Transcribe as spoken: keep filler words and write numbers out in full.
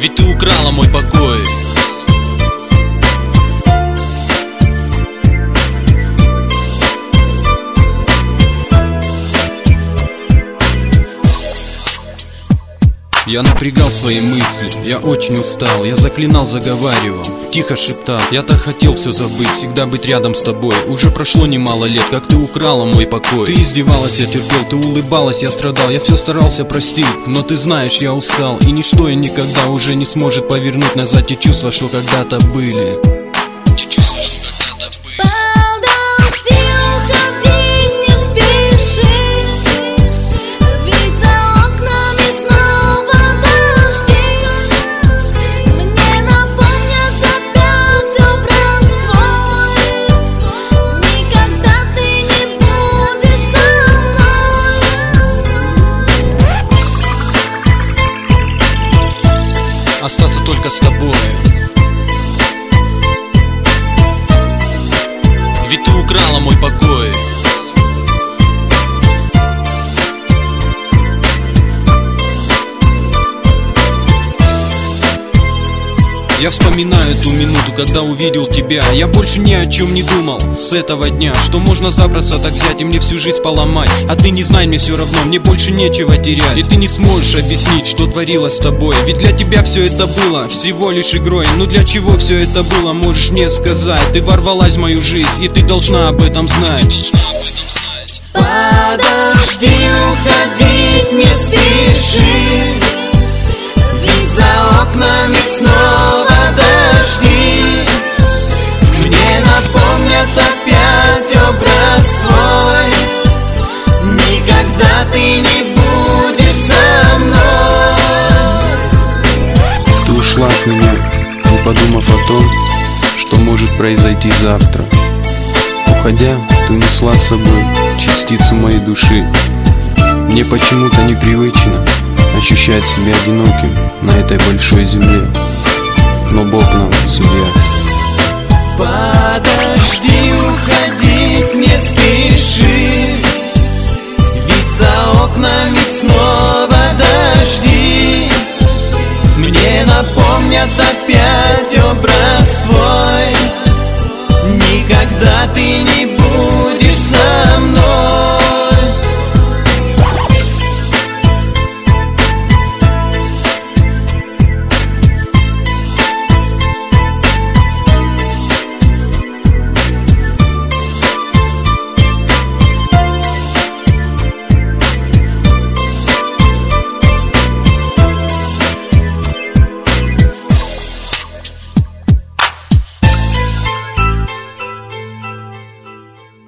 Ведь ты украла мой покой. Я напрягал свои мысли, я очень устал. Я заклинал, заговаривал, тихо шептал. Я так хотел все забыть, всегда быть рядом с тобой. Уже прошло немало лет, как ты украла мой покой. Ты издевалась, я терпел, ты улыбалась, я страдал. Я все старался простить, но ты знаешь, я устал. И ничто и никогда уже не сможет повернуть назад те чувства, что когда-то были. Те чувства, что когда-то были. Остаться только с тобой. Ведь ты украла мой покой. Я вспоминаю ту минуту, когда увидел тебя. Я больше ни о чем не думал с этого дня, что можно запросто так взять и мне всю жизнь поломать. А ты не знай, мне все равно, мне больше нечего терять. И ты не сможешь объяснить, что творилось с тобой. Ведь для тебя все это было всего лишь игрой. Но для чего все это было, можешь мне сказать? Ты ворвалась в мою жизнь, и ты должна об этом знать. Подожди, уходить не спеши, ведь за окнами снова дожди. Мне напомнят опять образ твой. Никогда ты не будешь со мной. Ты ушла от меня, не подумав о том, что может произойти завтра. Уходя, ты унесла с собой частицу моей души. Мне почему-то непривычно ощущать себя одиноким на этой большой земле, но Бог нам судья. Подожди, уходить не спеши, ведь за окнами снова дожди. Мне напомнят опять образ твой. Никогда ты не будешь